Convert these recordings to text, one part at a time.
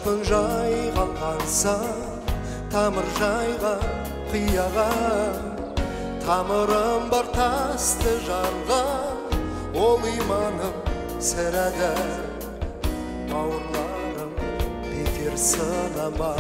Жылқын жайғалғанса тамыр жайған қияға, тамырым бар тасты жарған, ол иманым сірәді, бауырларым бекер сынама.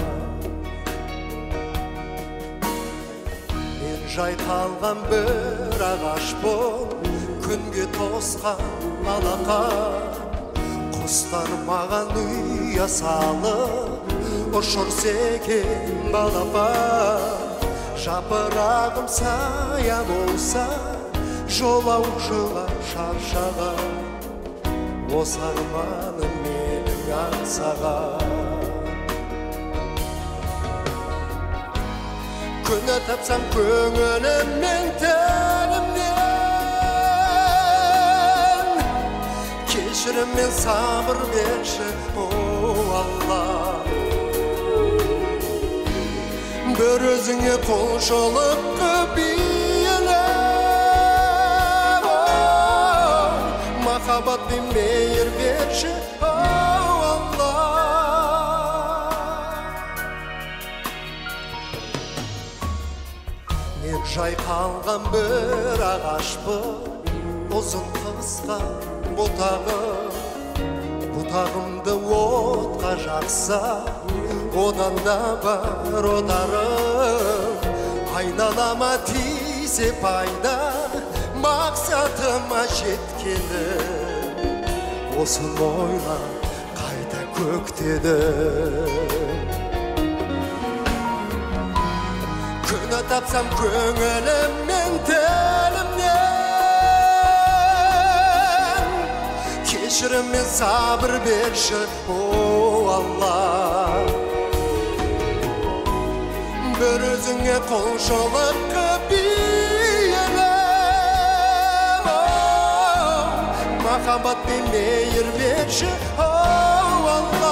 Мен жайқалған бір ағаш бол, күнге тосқан алақа, құстар маған ұя салып, ұшырса екен балапа. Жапырағым сая болса, жолаушыға шаршаған, осы арманым менің аңсаған. Күні тапсам көңілім мен тәнімнен, кешірім мен сабыр берші, о Алла. Бір өзіңе құлшылық көбейіліп, махаббат пен мейір берші, о Алла. Мен жайқалған бір ағашпын, ұзын қысқа бұтағым, бұтағымды отқа жақса, одан да бар отарым. Айналама тисе пайда, мақсатыма жеткенім, осыны ойлап қайта көктедім. Күні тапсам көңілім мен тәнімнен, кешірім мен сабыр берші, о Алла. Бір өзіңе құлшылық көбейіліп, махаббат пен мейір берші, о Алла.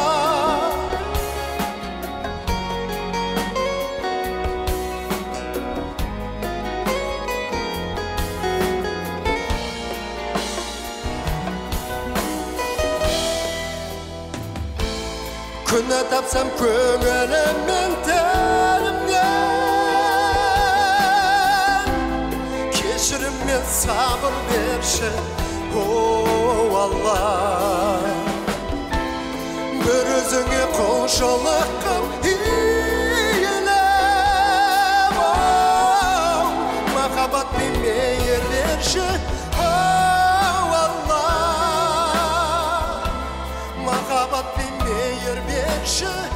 Күні тапсам көңілім мен тәнімнен, кешірім мен сабыр берші, о Алла. Бір өзіңе құлшылық иіліп, махаббат пен мейір берші, о Алла. Махаббат пен мейір берші,